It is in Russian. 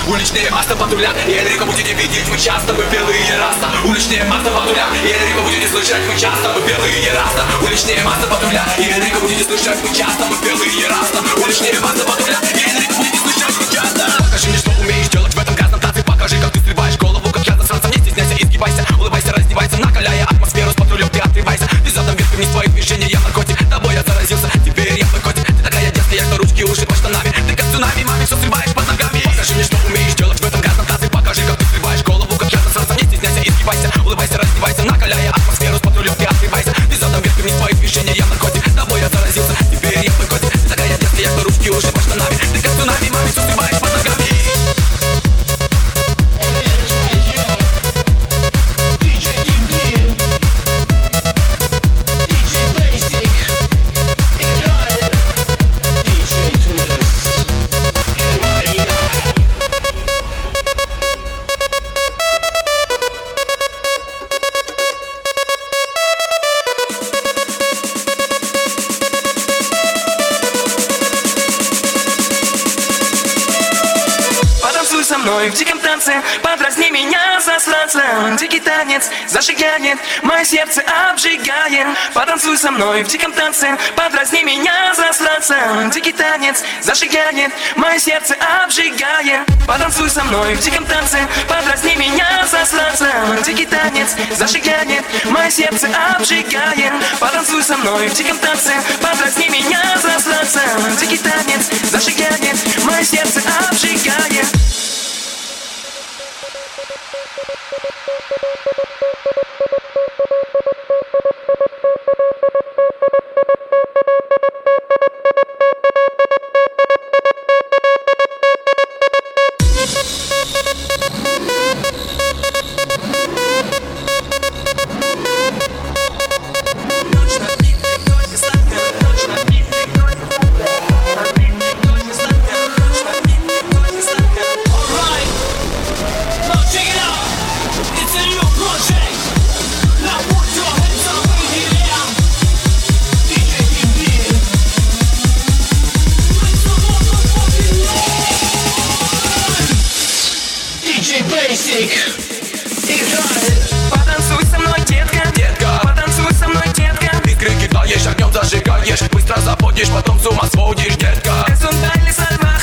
уличные автопатруля. И Энрико будете видеть вы часто, вы белые раса. Уличные автопатруля. И Энрико будете слышать вы часто, вы белые раса. Уличные автопатруля. И Энрико будете слышать вы часто, вы белые раса. Уличные автопатруля. И Энрико будете слышать вы часто. Покажи мне, что умеешь делать в этом грязном танце. Покажи, как ты срываешь голову, как я засранца. Не стесняйся, изгибайся, улыбайся, раздевайся, накаляя атмосферу с патрулем, ты отрывайся. Ты задом вверх, вниз, твои движения, я наркотик. Тобой я заразился, теперь я твой котик. Ты такая детская, что ручки уши под штанами. Ты как цунами, маме все срываешь под ногами. Покажи мне, что умеешь делать в этом грязном танце. Покажи, как ты срываешь голову, как я засранца. Не стесняйся, изгибайся, улыбайся, раздевайся, накаляя атмосферу с патрулем, ты отрывайся. Ты задом вверх, вниз, твои движения, я наркотик. Тобой я заразился, теперь я твой котик. Ты такая детская, что ручки уши под штанами. Ты как цунами, маме все срываешь под ногами. Со мной в диком танце, подразни меня, засранца. Дикий танец зажигает, мое сердце обжигает. Потанцуй со мной в диком танце, подразни меня, засранца. Дикий танец зажигает, мое сердце обжигает. Потанцуй со мной в диком танце, подразни меня, засранца. Дикий танец зажигает, мое сердце обжигает. Потанцуй со мной в диком танце, подразни меня, засранца. Дикий танец зажигает, мое сердце обжигает. Потанцуй со мной, детка, детка. Потанцуй со мной, детка. Искры кидаешь, огнем зажигаешь. Быстро забудешь, потом с ума сводишь, детка. Es un baile salvaje.